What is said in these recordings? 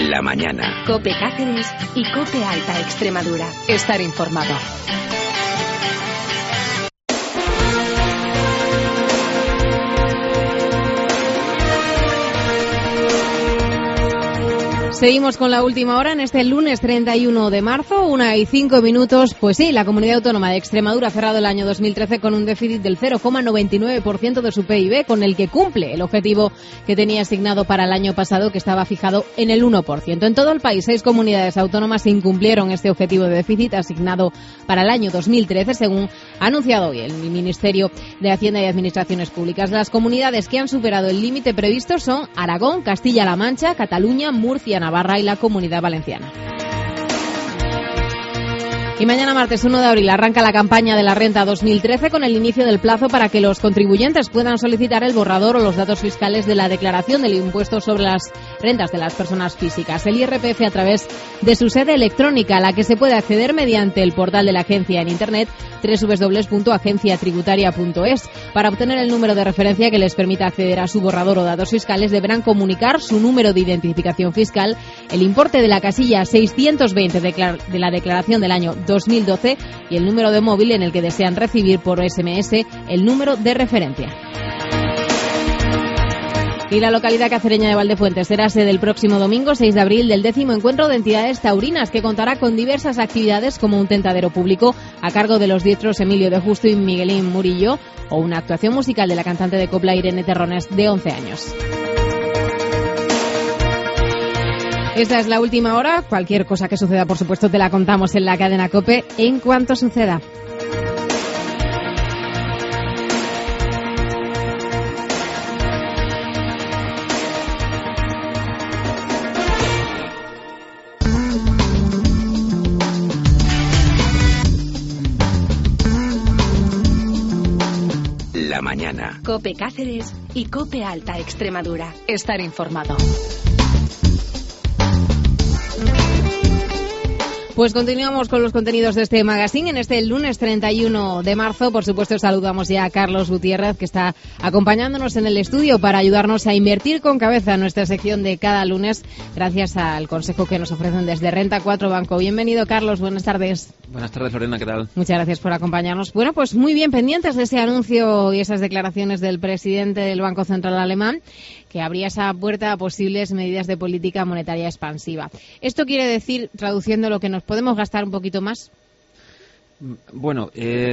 La mañana. COPE Cáceres y COPE Alta Extremadura. Estar informado. Seguimos con la última hora en este lunes 31 de marzo, 1:05. Pues sí, la Comunidad Autónoma de Extremadura ha cerrado el año 2013 con un déficit del 0,99% de su PIB, con el que cumple el objetivo que tenía asignado para el año pasado, que estaba fijado en el 1%. En todo el país, 6 comunidades autónomas incumplieron este objetivo de déficit asignado para el año 2013, según ha anunciado hoy el Ministerio de Hacienda y Administraciones Públicas. Las comunidades que han superado el límite previsto son Aragón, Castilla-La Mancha, Cataluña, Murcia, Navarra y la Comunidad Valenciana. Y mañana martes 1 de abril arranca la campaña de la renta 2013 con el inicio del plazo para que los contribuyentes puedan solicitar el borrador o los datos fiscales de la declaración del impuesto sobre las rentas de las personas físicas, el IRPF, a través de su sede electrónica, a la que se puede acceder mediante el portal de la agencia en internet www.agenciatributaria.es. Para obtener el número de referencia que les permita acceder a su borrador o datos fiscales, deberán comunicar su número de identificación fiscal, el importe de la casilla 620 de la declaración del año 2012 y el número de móvil en el que desean recibir por SMS el número de referencia. Y la localidad cacereña de Valdefuentes será sede el próximo domingo 6 de abril del 10º encuentro de entidades taurinas, que contará con diversas actividades como un tentadero público a cargo de los diestros Emilio de Justo y Miguelín Murillo, o una actuación musical de la cantante de copla Irene Terrones, de 11 años. Esta es la última hora. Cualquier cosa que suceda, por supuesto, te la contamos en la cadena COPE en cuanto suceda. La mañana. COPE Cáceres y COPE Alta Extremadura. Estar informado. Pues continuamos con los contenidos de este magazine en este lunes 31 de marzo. Por supuesto, saludamos ya a Carlos Gutiérrez, que está acompañándonos en el estudio para ayudarnos a invertir con cabeza en nuestra sección de cada lunes, gracias al consejo que nos ofrecen desde Renta 4 Banco. Bienvenido, Carlos. Buenas tardes. Buenas tardes, Lorena. ¿Qué tal? Muchas gracias por acompañarnos. Bueno, pues muy bien pendientes de ese anuncio y esas declaraciones del presidente del Banco Central Alemán, que abría esa puerta a posibles medidas de política monetaria expansiva. ¿Esto quiere decir, traduciendo, lo que nos podemos gastar un poquito más? Bueno,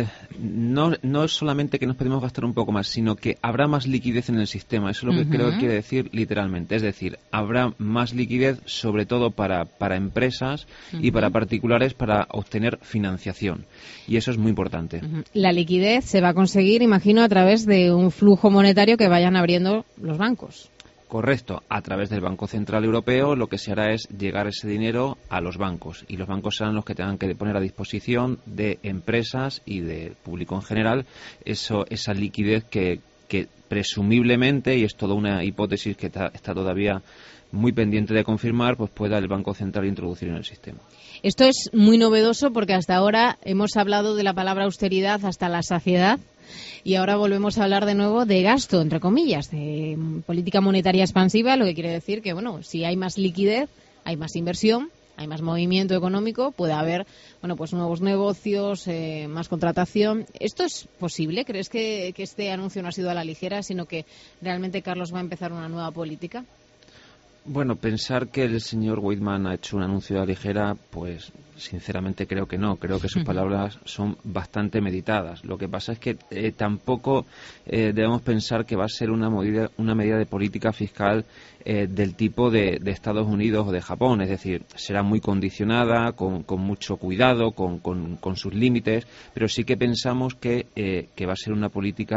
no es solamente que nos podemos gastar un poco más, sino que habrá más liquidez en el sistema. Eso es lo que creo que quiere decir literalmente. Es decir, habrá más liquidez, sobre todo para empresas y para particulares, para obtener financiación. Y eso es muy importante. La liquidez se va a conseguir, imagino, a través de un flujo monetario que vayan abriendo los bancos. Correcto. A través del Banco Central Europeo lo que se hará es llegar ese dinero a los bancos, y los bancos serán los que tengan que poner a disposición de empresas y de público en general esa liquidez que presumiblemente, y es toda una hipótesis que está todavía muy pendiente de confirmar, pues pueda el Banco Central introducir en el sistema. Esto es muy novedoso porque hasta ahora hemos hablado de la palabra austeridad hasta la saciedad. Y ahora volvemos a hablar de nuevo de gasto, entre comillas, de política monetaria expansiva, lo que quiere decir que, bueno, si hay más liquidez, hay más inversión, hay más movimiento económico, puede haber, bueno, pues nuevos negocios, más contratación. ¿Esto es posible? ¿Crees que este anuncio no ha sido a la ligera, sino que realmente Carlos va a empezar una nueva política? Bueno, pensar que el señor Weidmann ha hecho un anuncio a la ligera, pues sinceramente creo que no. Creo que sus palabras son bastante meditadas. Lo que pasa es que tampoco debemos pensar que va a ser una medida de política fiscal del tipo de Estados Unidos o de Japón. Es decir, será muy condicionada, con mucho cuidado, con sus límites, pero sí que pensamos que va a ser una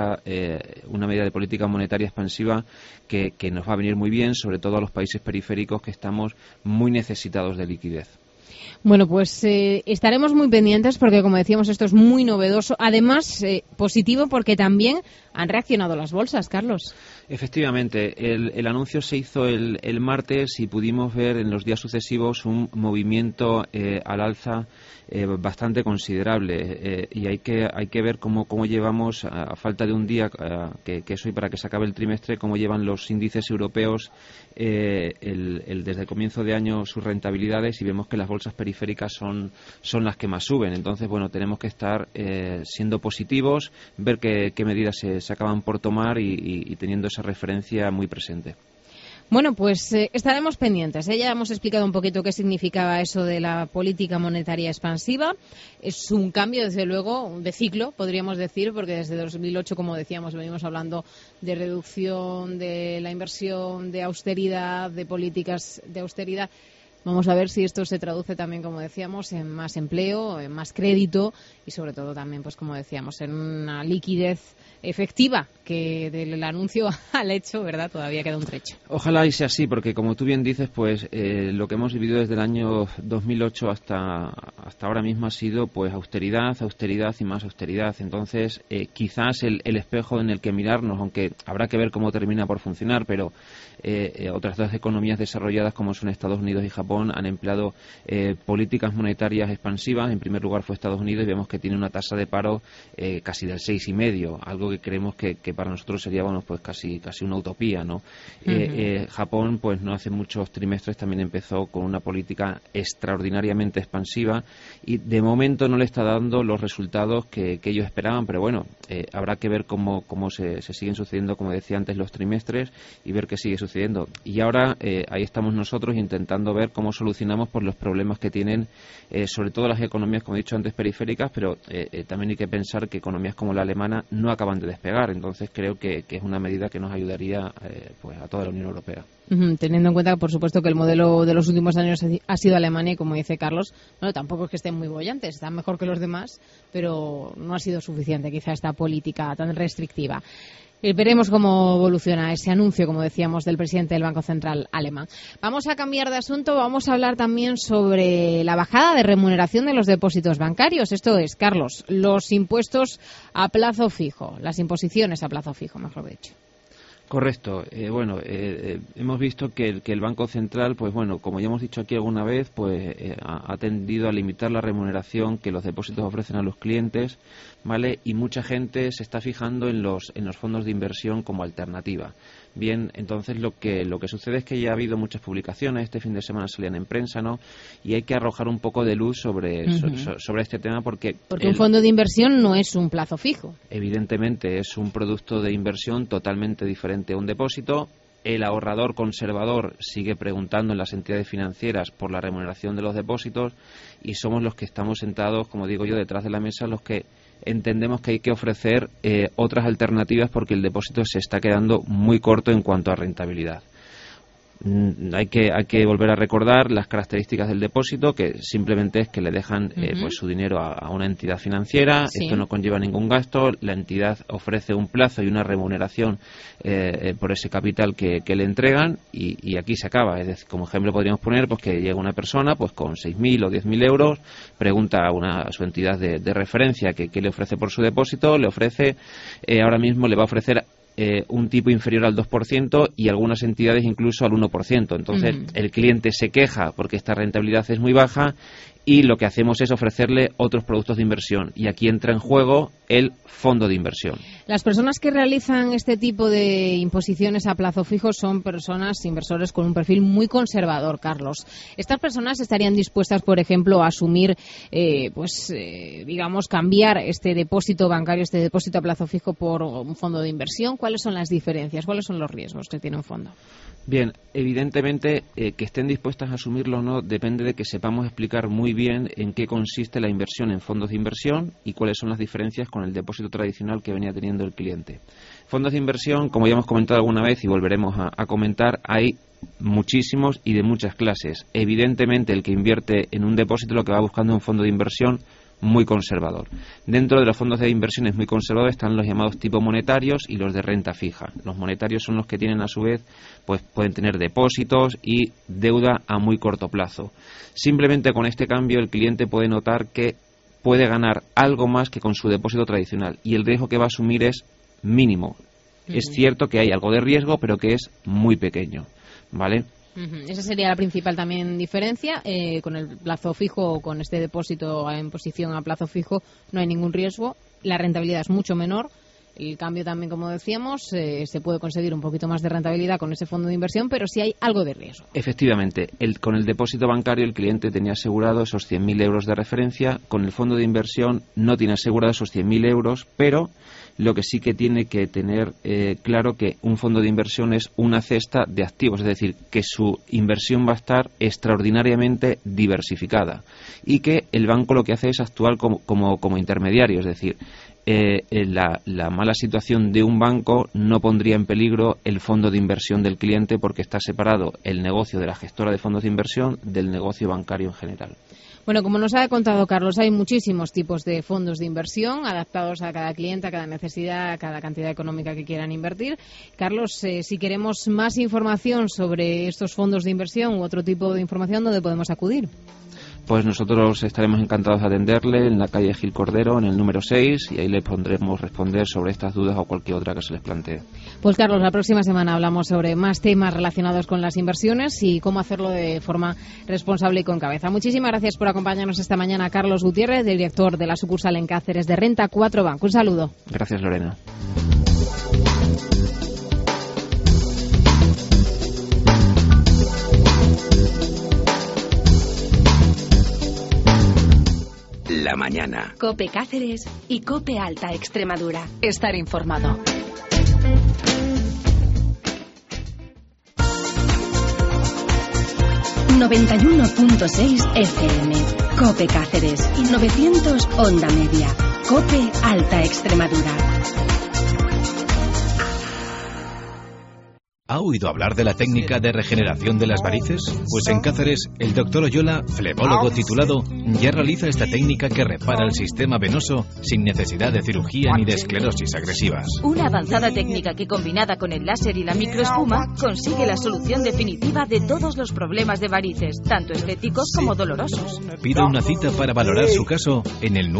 medida de política monetaria expansiva que nos va a venir muy bien, sobre todo a los países periféricos, que estamos muy necesitados de liquidez. Bueno, pues estaremos muy pendientes porque, como decíamos, esto es muy novedoso. Además, positivo porque también han reaccionado las bolsas, Carlos. Efectivamente, el anuncio se hizo el martes y pudimos ver en los días sucesivos un movimiento al alza bastante considerable, y hay que ver cómo llevamos, a falta de un día, que es hoy para que se acabe el trimestre, cómo llevan los índices europeos desde el comienzo de año sus rentabilidades y vemos que las bolsas periféricas son las que más suben. Entonces, bueno, tenemos que estar siendo positivos, ver qué medidas se acaban por tomar y teniendo esa referencia muy presente. Bueno, pues estaremos pendientes. Ya hemos explicado un poquito qué significaba eso de la política monetaria expansiva. Es un cambio, desde luego, de ciclo, podríamos decir, porque desde 2008, como decíamos, venimos hablando de reducción de la inversión, de austeridad, de políticas de austeridad. Vamos a ver si esto se traduce también, como decíamos, en más empleo, en más crédito y, sobre todo, también, pues como decíamos, en una liquidez efectiva, que del anuncio al hecho, ¿verdad?, todavía queda un trecho. Ojalá y sea así, porque como tú bien dices, pues lo que hemos vivido desde el año 2008 hasta ahora mismo ha sido pues austeridad y más austeridad. Entonces, quizás el espejo en el que mirarnos, aunque habrá que ver cómo termina por funcionar, pero otras dos economías desarrolladas como son Estados Unidos y Japón han empleado políticas monetarias expansivas. En primer lugar fue Estados Unidos y vemos que tiene una tasa de paro casi del 6,5, algo que creemos que para nosotros sería bueno pues casi una utopía, ¿no? Japón pues no hace muchos trimestres también empezó con una política extraordinariamente expansiva y de momento no le está dando los resultados que ellos esperaban, pero bueno, habrá que ver cómo se siguen sucediendo, como decía antes, los trimestres y ver qué sigue sucediendo. Y ahora ahí estamos nosotros intentando ver cómo solucionamos por los problemas que tienen sobre todo las economías, como he dicho antes, periféricas, pero también hay que pensar que economías como la alemana no acaban de despegar. Entonces creo que es una medida que nos ayudaría pues a toda la Unión Europea. Teniendo en cuenta, por supuesto, que el modelo de los últimos años ha sido Alemania y, como dice Carlos, bueno, tampoco es que estén muy bollantes, están mejor que los demás, pero no ha sido suficiente quizá esta política tan restrictiva. Veremos cómo evoluciona ese anuncio, como decíamos, del presidente del Banco Central alemán. Vamos a cambiar de asunto, vamos a hablar también sobre la bajada de remuneración de los depósitos bancarios. Esto es, Carlos, los impuestos a plazo fijo, las imposiciones a plazo fijo, mejor dicho. Correcto. Hemos visto que el Banco Central, pues bueno, como ya hemos dicho aquí alguna vez, pues ha tendido a limitar la remuneración que los depósitos ofrecen a los clientes, ¿vale? Y mucha gente se está fijando en los fondos de inversión como alternativa. Bien, entonces lo que sucede es que ya ha habido muchas publicaciones, este fin de semana salían en prensa, ¿no? Y hay que arrojar un poco de luz sobre este tema porque un fondo de inversión no es un plazo fijo. Evidentemente es un producto de inversión totalmente diferente a un depósito. El ahorrador conservador sigue preguntando en las entidades financieras por la remuneración de los depósitos y somos los que estamos sentados, como digo yo, detrás de la mesa, los que entendemos que hay que ofrecer otras alternativas porque el depósito se está quedando muy corto en cuanto a rentabilidad. Hay que volver a recordar las características del depósito, que simplemente es que le dejan pues su dinero a una entidad financiera. Sí. Esto no conlleva ningún gasto, la entidad ofrece un plazo y una remuneración por ese capital que le entregan y aquí se acaba. Es decir, como ejemplo podríamos poner pues que llega una persona pues con 6.000 o 10.000 euros, pregunta a su entidad de referencia que le ofrece por su depósito, le ofrece, ahora mismo le va a ofrecer un tipo inferior al 2% y algunas entidades incluso al 1%. Entonces, el cliente se queja porque esta rentabilidad es muy baja y lo que hacemos es ofrecerle otros productos de inversión. Y aquí entra en juego el fondo de inversión. Las personas que realizan este tipo de imposiciones a plazo fijo son personas, inversores con un perfil muy conservador, Carlos. ¿Estas personas estarían dispuestas, por ejemplo, a asumir, digamos, cambiar este depósito bancario, este depósito a plazo fijo por un fondo de inversión? ¿Cuáles son las diferencias? ¿Cuáles son los riesgos que tiene un fondo? Bien, evidentemente que estén dispuestas a asumirlo o no depende de que sepamos explicar muy bien en qué consiste la inversión en fondos de inversión y cuáles son las diferencias con el depósito tradicional que venía teniendo el cliente. Fondos de inversión, como ya hemos comentado alguna vez y volveremos a comentar, hay muchísimos y de muchas clases. Evidentemente el que invierte en un depósito lo que va buscando es un fondo de inversión muy conservador. Dentro de los fondos de inversiones muy conservadores están los llamados tipo monetarios y los de renta fija. Los monetarios son los que tienen a su vez, pues pueden tener depósitos y deuda a muy corto plazo. Simplemente con este cambio el cliente puede notar que puede ganar algo más que con su depósito tradicional y el riesgo que va a asumir es mínimo. Es cierto que hay algo de riesgo, pero que es muy pequeño, ¿vale? Esa sería la principal también diferencia. Con el plazo fijo o con este depósito en posición a plazo fijo no hay ningún riesgo. La rentabilidad es mucho menor. El cambio también, como decíamos, se puede conseguir un poquito más de rentabilidad con ese fondo de inversión, pero sí hay algo de riesgo. Efectivamente, con el depósito bancario el cliente tenía asegurado esos 100.000 euros de referencia. Con el fondo de inversión no tiene asegurado esos 100.000 euros, pero lo que sí que tiene que tener claro que un fondo de inversión es una cesta de activos, es decir, que su inversión va a estar extraordinariamente diversificada y que el banco lo que hace es actuar como intermediario, es decir, la mala situación de un banco no pondría en peligro el fondo de inversión del cliente porque está separado el negocio de la gestora de fondos de inversión del negocio bancario en general. Bueno, como nos ha contado Carlos, hay muchísimos tipos de fondos de inversión adaptados a cada cliente, a cada necesidad, a cada cantidad económica que quieran invertir. Carlos, si queremos más información sobre estos fondos de inversión u otro tipo de información, ¿dónde podemos acudir? Pues nosotros estaremos encantados de atenderle en la calle Gil Cordero, en el número 6, y ahí le pondremos responder sobre estas dudas o cualquier otra que se les plantee. Pues Carlos, la próxima semana hablamos sobre más temas relacionados con las inversiones y cómo hacerlo de forma responsable y con cabeza. Muchísimas gracias por acompañarnos esta mañana, Carlos Gutiérrez, director de la sucursal en Cáceres de Renta 4 Bank. Un saludo. Gracias, Lorena. La mañana. COPE Cáceres y COPE Alta Extremadura. Estar informado. ...91.6 FM... COPE Cáceres... ...y 900 Onda Media... COPE Alta Extremadura. ¿Ha oído hablar de la técnica de regeneración de las varices? Pues en Cáceres, el doctor Oyola, flebólogo titulado, ya realiza esta técnica que repara el sistema venoso sin necesidad de cirugía ni de esclerosis agresivas. Una avanzada técnica que, combinada con el láser y la microespuma, consigue la solución definitiva de todos los problemas de varices, tanto estéticos como dolorosos. Pida una cita para valorar su caso en el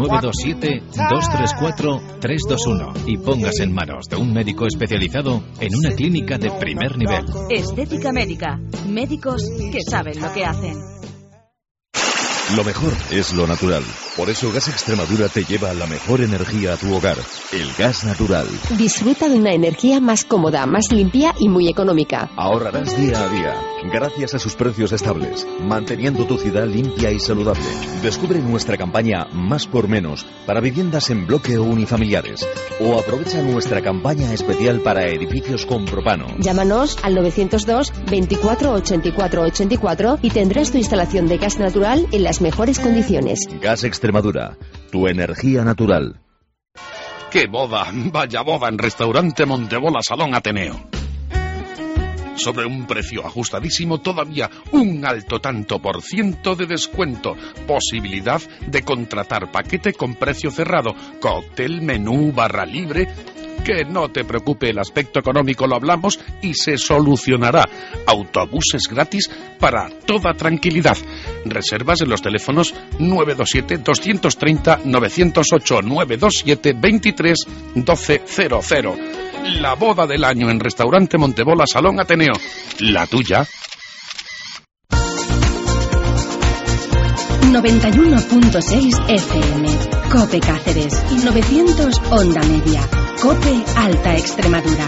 927-234-321 y póngase en manos de un médico especializado en una clínica de primer nivel. Estética médica. Médicos que saben lo que hacen. Lo mejor es lo natural. Por eso Gas Extremadura te lleva la mejor energía a tu hogar. El gas natural. Disfruta de una energía más cómoda, más limpia y muy económica. Ahorrarás día a día, gracias a sus precios estables, manteniendo tu ciudad limpia y saludable. Descubre nuestra campaña Más por Menos para viviendas en bloque o unifamiliares. O aprovecha nuestra campaña especial para edificios con propano. Llámanos al 902 24 84 84 y tendrás tu instalación de gas natural en las mejores condiciones. Gas Extremadura, tu energía natural. ¡Qué boda! Vaya boda en Restaurante Montebola Salón Ateneo. Sobre un precio ajustadísimo, todavía un alto tanto por ciento de descuento. Posibilidad de contratar paquete con precio cerrado, cóctel, menú, barra libre. Que no te preocupe, el aspecto económico lo hablamos y se solucionará. Autobuses gratis para toda tranquilidad. Reservas en los teléfonos 927-230-908, 927-23-1200. La boda del año en Restaurante Montebola Salón Ateneo. La tuya. 91.6 FM. COPE Cáceres y 900 Onda Media. COPE Alta Extremadura.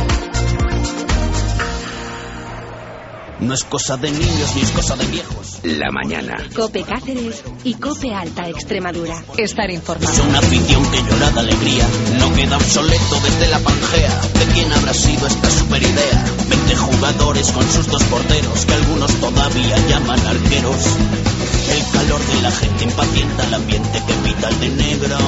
No es cosa de niños ni es cosa de viejos. La mañana. COPE Cáceres y COPE Alta Extremadura. Estar informado. Es una afición que llora de alegría. No queda obsoleto desde la Pangea. ¿De quién habrá sido esta super idea? 20 jugadores con sus 2 porteros, que algunos todavía llaman arqueros. El calor de la gente impacienta el ambiente que pinta el de negro.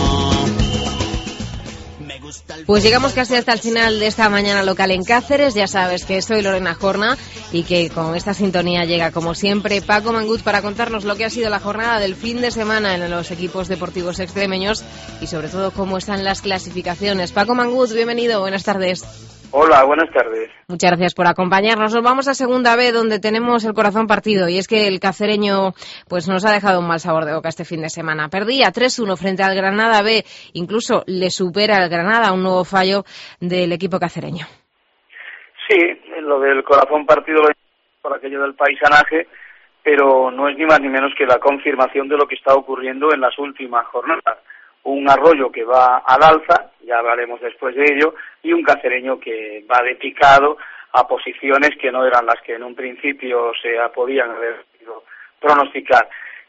Pues llegamos casi hasta el final de esta mañana local en Cáceres. Ya sabes que soy Lorena Jorna y que con esta sintonía llega, como siempre, Paco Mangut para contarnos lo que ha sido la jornada del fin de semana en los equipos deportivos extremeños y sobre todo cómo están las clasificaciones. Paco Mangut, bienvenido, buenas tardes. Hola, buenas tardes. Muchas gracias por acompañarnos. Nos vamos a Segunda B, donde tenemos el corazón partido, y es que el cacereño pues nos ha dejado un mal sabor de boca este fin de semana. Perdía 3-1 frente al Granada B, incluso le supera el Granada, un nuevo fallo del equipo cacereño. Sí, lo del corazón partido lo por aquello del paisanaje, pero no es ni más ni menos que la confirmación de lo que está ocurriendo en las últimas jornadas. un Arroyo que va al alza, ya hablaremos después de ello, y un Cacereño que va de picado a posiciones que no eran las que en un principio se podían haber podido pronosticar.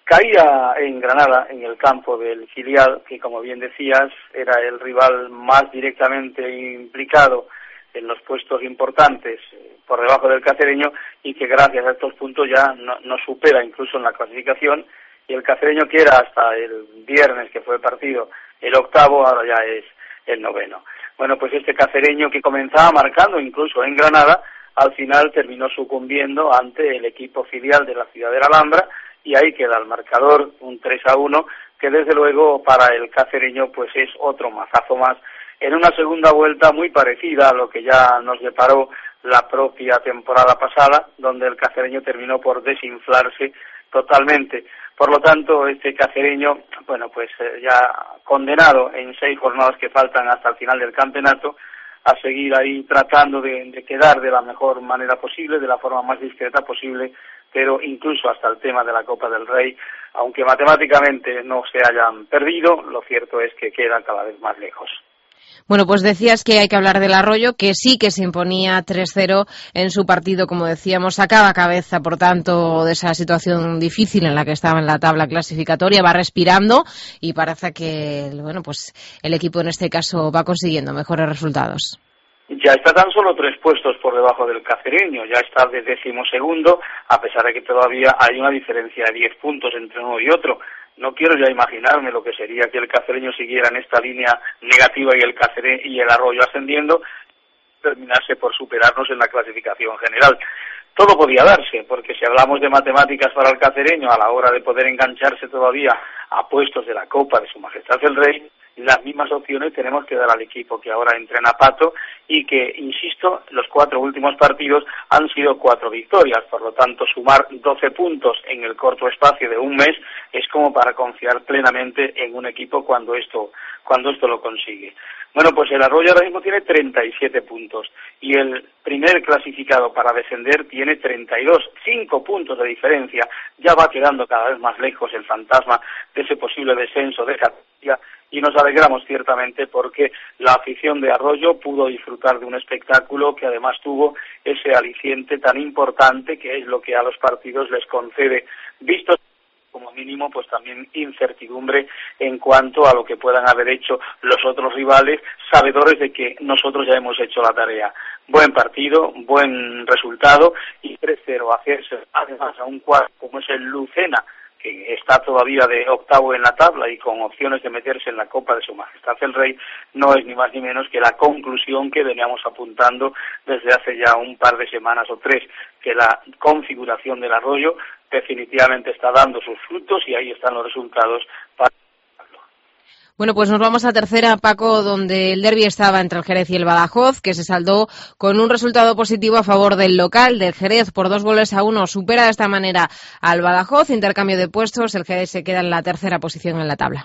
Caía en Granada, en el campo del filial, que como bien decías, era el rival más directamente implicado en los puestos importantes por debajo del Cacereño, y que gracias a estos puntos ya nos supera incluso en la clasificación, y el Cacereño, que era hasta el viernes que fue el partido el octavo, ahora ya es el noveno. Bueno, pues este Cacereño, que comenzaba marcando incluso en Granada, al final terminó sucumbiendo ante el equipo filial de la ciudad de la Alhambra, y ahí queda el marcador, un 3-1, que desde luego para el Cacereño pues es otro mazazo más, en una segunda vuelta muy parecida a lo que ya nos deparó la propia temporada pasada, donde el Cacereño terminó por desinflarse totalmente. Por lo tanto, este Cacereño, bueno, pues ya condenado en 6 jornadas que faltan hasta el final del campeonato, a seguir ahí tratando de quedar de la mejor manera posible, de la forma más discreta posible, pero incluso hasta el tema de la Copa del Rey, aunque matemáticamente no se hayan perdido, lo cierto es que quedan cada vez más lejos. Bueno, pues decías que hay que hablar del Arroyo, que sí que se imponía 3-0 en su partido, como decíamos, sacaba cabeza, por tanto, de esa situación difícil en la que estaba en la tabla clasificatoria, va respirando y parece que, bueno, pues el equipo en este caso va consiguiendo mejores resultados. Ya está tan solo 3 puestos por debajo del Cacereño, ya está de 12º, a pesar de que todavía hay una diferencia de 10 puntos entre uno y otro. No quiero ya imaginarme lo que sería que el Cacereño siguiera en esta línea negativa y el Arroyo ascendiendo, terminarse por superarnos en la clasificación general. Todo podía darse, porque si hablamos de matemáticas para el Cacereño a la hora de poder engancharse todavía a puestos de la Copa de Su Majestad el Rey, las mismas opciones tenemos que dar al equipo que ahora entrena Pato y que, insisto, los 4 últimos partidos han sido 4 victorias, por lo tanto sumar 12 puntos en el corto espacio de un mes es como para confiar plenamente en un equipo cuando esto lo consigue. Bueno, pues el Arroyo ahora mismo tiene 37 puntos y el primer clasificado para descender tiene 32, 5 puntos de diferencia. Ya va quedando cada vez más lejos el fantasma de ese posible descenso de categoría, y nos alegramos ciertamente porque la afición de Arroyo pudo disfrutar de un espectáculo que además tuvo ese aliciente tan importante que es lo que a los partidos les concede, visto como mínimo, pues también incertidumbre en cuanto a lo que puedan haber hecho los otros rivales, sabedores de que nosotros ya hemos hecho la tarea. Buen partido, buen resultado, y 3-0 hacerse además a un cuadro como es el Lucena, que está todavía de octavo en la tabla y con opciones de meterse en la Copa de Su Majestad el Rey, no es ni más ni menos que la conclusión que veníamos apuntando desde hace ya un par de semanas o 3, que la configuración del Arroyo definitivamente está dando sus frutos y ahí están los resultados para... Bueno, pues nos vamos a tercera, Paco, donde el derbi estaba entre el Jerez y el Badajoz, que se saldó con un resultado positivo a favor del local, del Jerez, por 2-1. Supera de esta manera al Badajoz, intercambio de puestos, el Jerez se queda en la tercera posición en la tabla.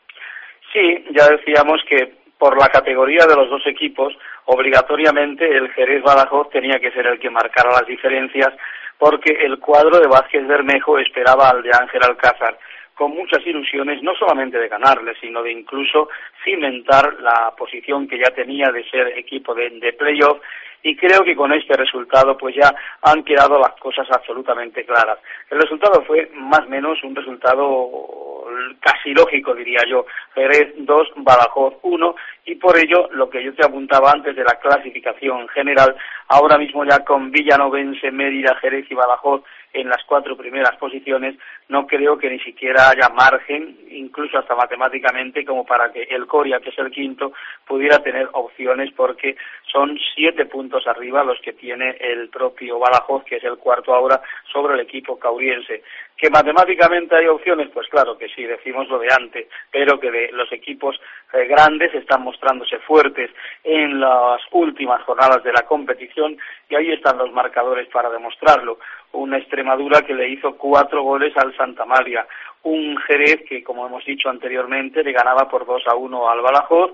Sí, ya decíamos que por la categoría de los dos equipos, obligatoriamente el Jerez-Badajoz tenía que ser el que marcara las diferencias, porque el cuadro de Vázquez Bermejo esperaba al de Ángel Alcázar con muchas ilusiones, no solamente de ganarle, sino de incluso cimentar la posición que ya tenía de ser equipo de playoff, y creo que con este resultado pues ya han quedado las cosas absolutamente claras. El resultado fue más o menos un resultado casi lógico, diría yo. Jerez 2, Badajoz 1, y por ello lo que yo te apuntaba antes de la clasificación general, ahora mismo ya con Villanovense, Mérida, Jerez y Badajoz en las 4 primeras posiciones, no creo que ni siquiera haya margen, incluso hasta matemáticamente, como para que el Coria, que es el quinto, pudiera tener opciones, porque son 7 puntos arriba los que tiene el propio Badajoz, que es el cuarto ahora, sobre el equipo cauriense. ¿Que matemáticamente hay opciones? Pues claro que sí, decimos lo de antes, pero que de los equipos grandes están mostrándose fuertes en las últimas jornadas de la competición, y ahí están los marcadores para demostrarlo. Una Extremadura que le hizo 4 goles al Santa Maria, un Jerez que, como hemos dicho anteriormente, le ganaba por 2-1 al Badajoz,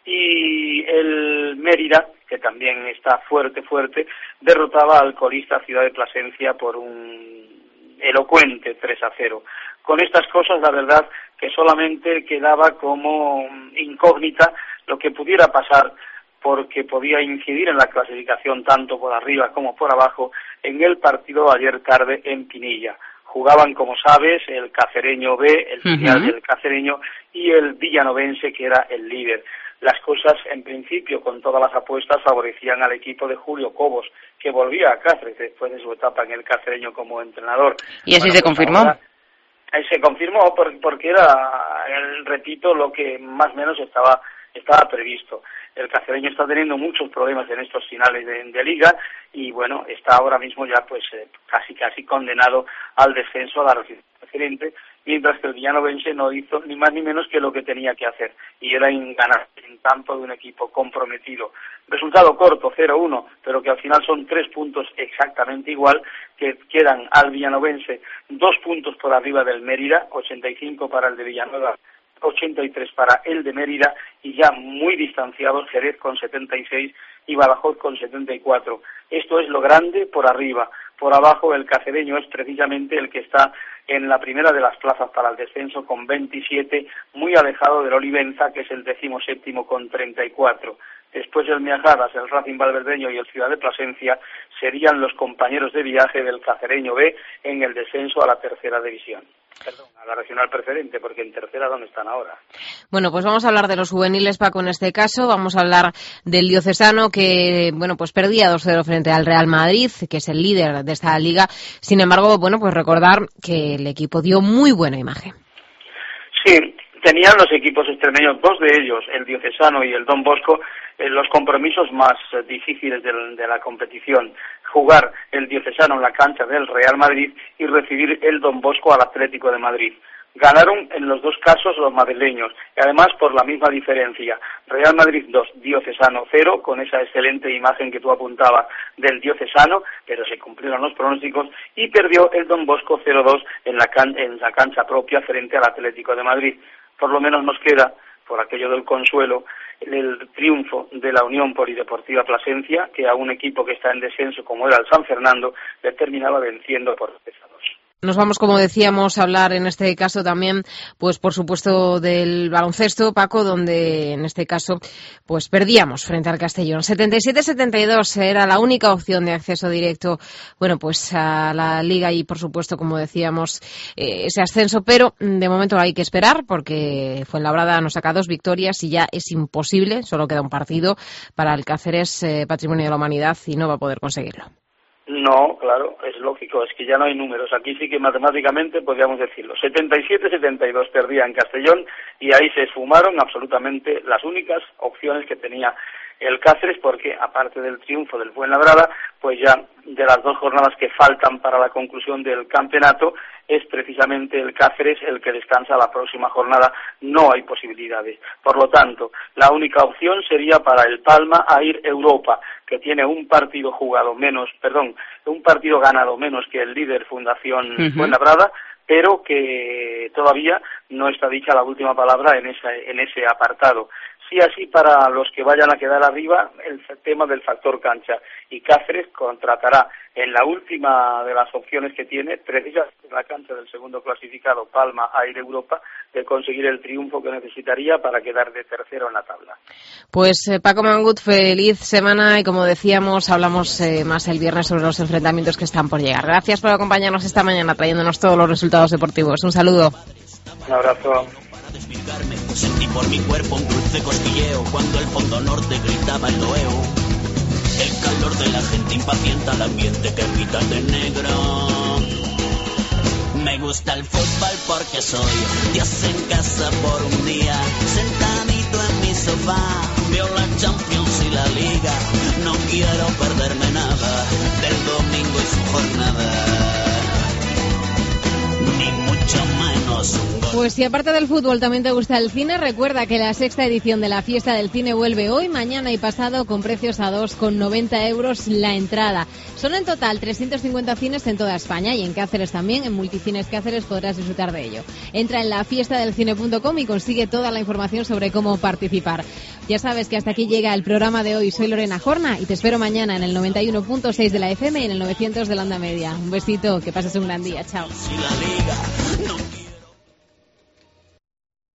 y el Mérida, que también está fuerte, derrotaba al colista Ciudad de Plasencia por un elocuente 3-0. Con estas cosas, la verdad, que solamente quedaba como incógnita lo que pudiera pasar, porque podía incidir en la clasificación tanto por arriba como por abajo en el partido ayer tarde en Pinilla. Jugaban, como sabes, el Cacereño B, el filial del Cacereño, y el villanovense, que era el líder. Las cosas, en principio, con todas las apuestas, favorecían al equipo de Julio Cobos, que volvía a Cáceres después de su etapa en el Cacereño como entrenador. ¿Y así se confirmó? Ahora, se confirmó porque era, repito, lo que más o menos estaba previsto. El Cacereño está teniendo muchos problemas en estos finales de liga y bueno, está ahora mismo ya pues casi condenado al descenso, a la resistencia preferente, mientras que el villanovense no hizo ni más ni menos que lo que tenía que hacer, y era ganar en campo de un equipo comprometido. Resultado corto, 0-1, pero que al final son 3 puntos exactamente igual, que quedan al villanovense 2 puntos por arriba del Mérida, 85 para el de Villanueva, 83 para el de Mérida, y ya muy distanciados Jerez con 76 y Badajoz con 74. Esto es lo grande por arriba. Por abajo el cacereño es precisamente el que está en la primera de las plazas para el descenso con 27, muy alejado del Olivenza, que es el 17º con 34. Después el Miajadas, el Racing Valverdeño y el Ciudad de Plasencia serían los compañeros de viaje del Cacereño B en el descenso a la tercera división. Perdón, a la regional preferente, porque en tercera, ¿dónde están ahora? Bueno, pues vamos a hablar de los juveniles, Paco, en este caso. Vamos a hablar del Diocesano, que, bueno, pues perdía 2-0 frente al Real Madrid, que es el líder de esta liga. Sin embargo, bueno, pues recordar que el equipo dio muy buena imagen. Sí, tenían los equipos extremeños, 2 de ellos, el Diocesano y el Don Bosco, los compromisos más difíciles de la competición. Jugar el Diocesano en la cancha del Real Madrid y recibir el Don Bosco al Atlético de Madrid. Ganaron en los 2 casos los madrileños, y además por la misma diferencia. Real Madrid 2, Diocesano 0, con esa excelente imagen que tú apuntabas del Diocesano, pero se cumplieron los pronósticos, y perdió el Don Bosco 0-2 en la cancha propia frente al Atlético de Madrid. Por lo menos nos queda, por aquello del consuelo, el triunfo de la Unión Polideportiva Plasencia, que a un equipo que está en descenso como era el San Fernando le terminaba venciendo por 3-2. Nos vamos, como decíamos, a hablar en este caso también, pues por supuesto, del baloncesto, Paco, donde en este caso pues perdíamos frente al Castellón. 77-72 era la única opción de acceso directo, bueno, pues a la liga y, por supuesto, como decíamos, ese ascenso, pero de momento hay que esperar porque Fuenlabrada nos saca 2 victorias y ya es imposible, solo queda un partido para el Cáceres, Patrimonio de la Humanidad, y no va a poder conseguirlo. No, claro, es lógico, es que ya no hay números. Aquí sí que matemáticamente podríamos decirlo. 77-72 perdía en Castellón y ahí se esfumaron absolutamente las únicas opciones que tenía el Cáceres, porque aparte del triunfo del Fuenlabrada, pues ya de las 2 jornadas que faltan para la conclusión del campeonato, es precisamente el Cáceres el que descansa la próxima jornada. No hay posibilidades. Por lo tanto, la única opción sería para el Palma a ir Europa, que tiene un partido ganado menos que el líder Fundación Fuenlabrada, pero que todavía no está dicha la última palabra en ese apartado. Sí, así para los que vayan a quedar arriba, el tema del factor cancha. Y Cáceres contratará en la última de las opciones que tiene, precisamente en la cancha del segundo clasificado, Palma, a ir a Europa, de conseguir el triunfo que necesitaría para quedar de tercero en la tabla. Pues Paco Mangut, feliz semana, y como decíamos, hablamos más el viernes sobre los enfrentamientos que están por llegar. Gracias por acompañarnos esta mañana, trayéndonos todos los resultados deportivos. Un saludo. Un abrazo. Sentí por mi cuerpo un dulce cosquilleo cuando el fondo norte gritaba el loeo. El calor de la gente impacienta el ambiente que pinta de negro. Me gusta el fútbol porque soy Dios en casa por un día, sentadito en mi sofá, veo la Champions y la Liga. No quiero perderme nada del domingo y su jornada, ni mucho menos un gol. Pues si aparte del fútbol también te gusta el cine, recuerda que la 6ª edición de la Fiesta del Cine vuelve hoy, mañana y pasado con precios a 2,90 € la entrada. Son en total 350 cines en toda España y en Cáceres también, en Multicines Cáceres podrás disfrutar de ello. Entra en lafiestadelcine.com y consigue toda la información sobre cómo participar. Ya sabes que hasta aquí llega el programa de hoy. Soy Lorena Jorna y te espero mañana en el 91.6 de la FM y en el 900 de la onda media. Un besito, que pases un gran día. Chao.